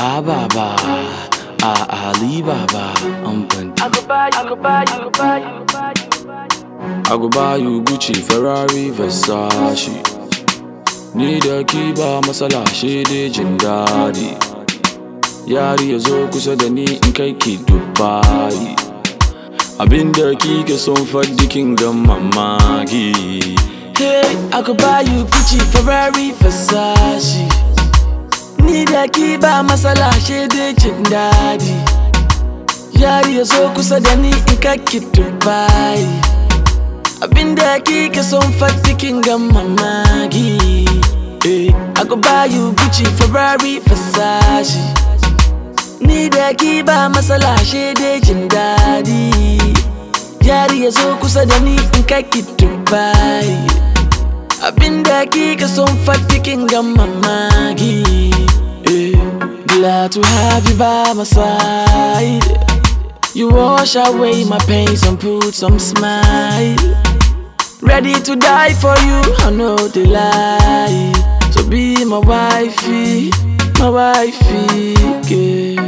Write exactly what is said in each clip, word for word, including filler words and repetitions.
Ah Baba, ah Ali Baba, I'm Bundy. I go buy you, I go buy you, I go buy you, I go buy you. I go buy you Gucci, Ferrari, Versace. Need a kiba masala shede jin dadi. Yari ya zo kusa da ni in kai ki Dubai. Abinda kike son faddi kin ga mamaki. Hey, I could buy you Gucci, Ferrari, Versace. Need a kiba masala shede jin dadi. Yari ya zo kusa da ni in kai ki Dubai. Abinda kike son faddi kin ga mamaki. Hey, I could buy you Gucci, Ferrari, Versace. Need a kiba masala shede jin dadi. Yari ya zo kusa da ni in kai ki Dubai. Abinda kike son faddi kin ga mamaki. Hey, glad to have you by my side. You wash away my pains and put some smile. Ready to die for you, I know the lie. So be my wifey, my wifey, yeah.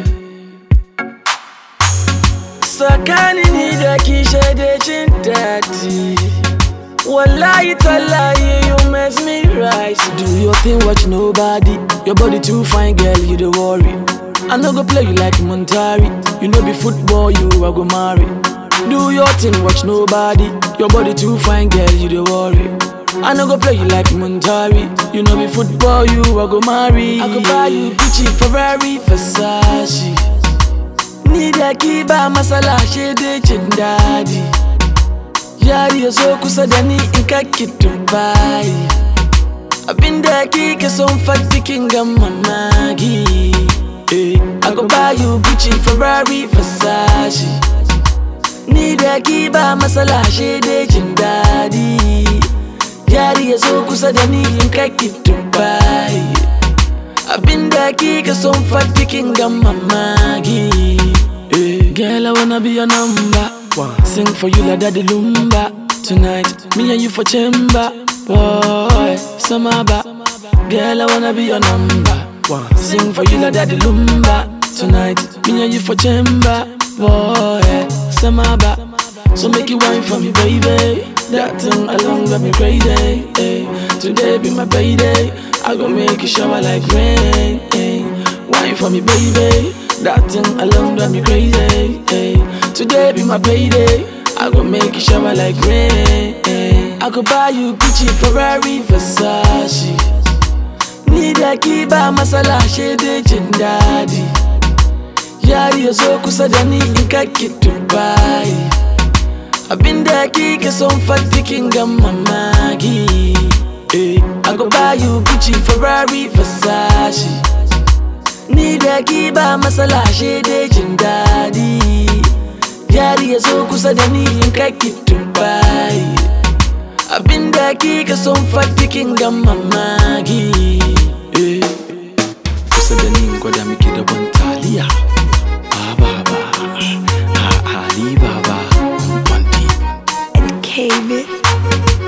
Sakani ni da ki shede jin dadi. Wallahi tallahi, you mess me right. Do your thing, watch nobody. Your body too fine, girl, you don't worry. I no go play you like Montari. You know be football, you I go marry. Do your thing, watch nobody. Your body too fine, girl, you don't worry. I no go play you like Montari. You know be football, you I go marry. I go buy you Gucci, Ferrari, Versace. Need a kiba masala shede jin dadi. Yari ya zo kusa da ni in kai ki Dubai. Abinda kike son faddi kin ga mamaki. Hey, I go buy you Gucci, Ferrari, Versace. Need a kiba masala shede jin dadi. Yari ya zo kusa da ni in kai ki Dubai. Abinda kike son faddi kin ga mamaki. Hey, girl, I wanna be your number one. Sing for you like Daddy Lumba. Tonight, me and you for chamber. Boy, Samaba. Girl, I wanna be your number one. Sing for you like Daddy Lumba. Tonight, me and you for chamber. Boy, Samaba. So make you wine for me, baby. That thing alone got me crazy. Hey, today be my payday. I gon' make you shower like rain. Hey, wine for me, baby. That thing alone got me crazy. Hey, today be my payday. I gon' make you shower like rain. Hey, I could buy you Gucci, Ferrari, Versace. Need a kiba masala shede jin dadi. Yari ya zo kusa da ni in kai ki Dubai. Abinda kike son faddi kin ga mamaki. Hey, I go buy you Gucci, Ferrari, Versace. Need a kiba masala shede jin dadi. Yari ya zo kusa da ni in kai ki Dubai. Abinda kike son faddi kin ga mamaki. Hey, kusa da ni gwada miki da ban taliya. Ah Baba, ah Ali Baba, Bundy. And K-Bit.